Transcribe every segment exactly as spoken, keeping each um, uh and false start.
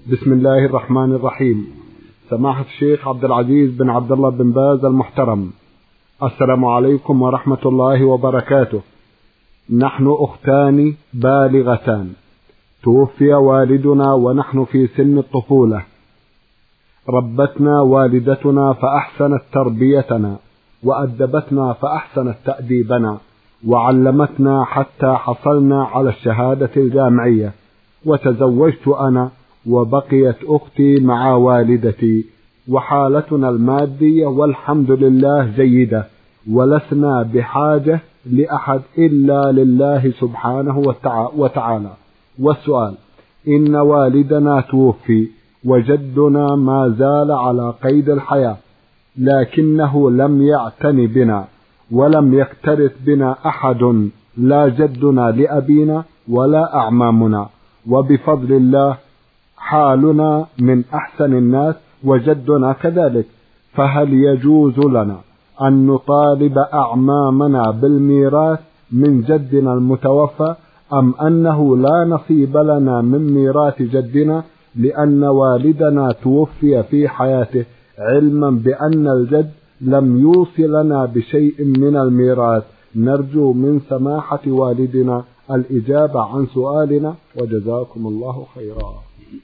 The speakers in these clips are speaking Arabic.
بسم الله الرحمن الرحيم. سماحة الشيخ عبد العزيز بن عبد الله بن باز المحترم، السلام عليكم ورحمة الله وبركاته. نحن أختان بالغتان، توفي والدنا ونحن في سن الطفولة. ربتنا والدتنا فأحسنت تربيتنا، وأدبتنا فأحسنت تأديبنا، وعلمتنا حتى حصلنا على الشهادة الجامعية، وتزوجت أنا وبقيت أختي مع والدتي، وحالتنا المادية والحمد لله جيدة، ولسنا بحاجة لأحد إلا لله سبحانه وتعالى. والسؤال: إن والدنا توفي وجدنا ما زال على قيد الحياة، لكنه لم يعتني بنا ولم يكترث بنا أحد، لا جدنا لأبينا ولا أعمامنا، وبفضل الله حالنا من أحسن الناس وجدنا كذلك. فهل يجوز لنا أن نطالب أعمامنا بالميراث من جدنا المتوفى، أم أنه لا نصيب لنا من ميراث جدنا لأن والدنا توفي في حياته، علما بأن الجد لم يوصلنا بشيء من الميراث؟ نرجو من سماحة والدنا الإجابة عن سؤالنا، وجزاكم الله خيرا.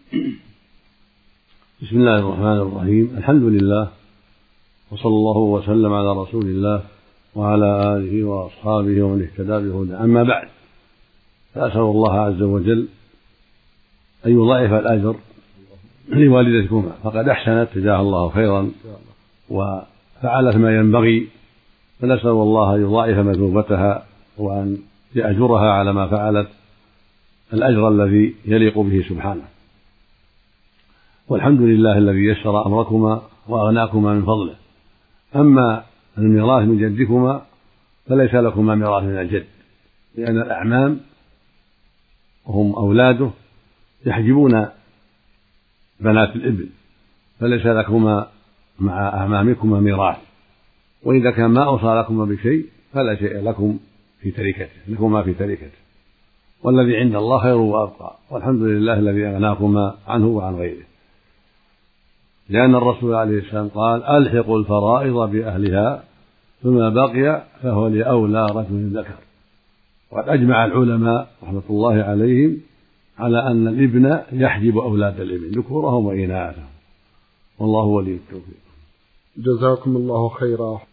بسم الله الرحمن الرحيم. الحمد لله، وصلى الله وسلم على رسول الله وعلى آله وأصحابه ومن اهتدى بهداه. أما بعد، فأسأل الله عز وجل أن يضاعف الأجر لوالدتكما، فقد أحسنت جزاها الله خيرا وفعلت ما ينبغي، فنسأل الله أن يضاعف مثوبتها وأن يأجرها على ما فعلت الأجر الذي يليق به سبحانه. والحمد لله الذي يسر أمركما وأغناكما من فضله. أما الميراث من جدكما فليس لكما ميراث من الجد، لأن الأعمام وهم أولاده يحجبون بنات الابن، فليس لكما مع أعمامكما ميراث، وإذا كان ما أوصى لكما بشيء فلا شيء لكم في تركته، لكما في تركته، والذي عند الله خير وأبقى، والحمد لله الذي أغناكما عنه وعن غيره. لأن الرسول عليه السلام قال: ألحقوا الفرائض بأهلها فما بقي فهو لأولى رجل ذكر. وقد أجمع العلماء رحمة الله عليهم على أن الابن يحجب أولاد الابن ذكورهم وإناثهم، والله ولي التوفيق. جزاكم الله خيرا.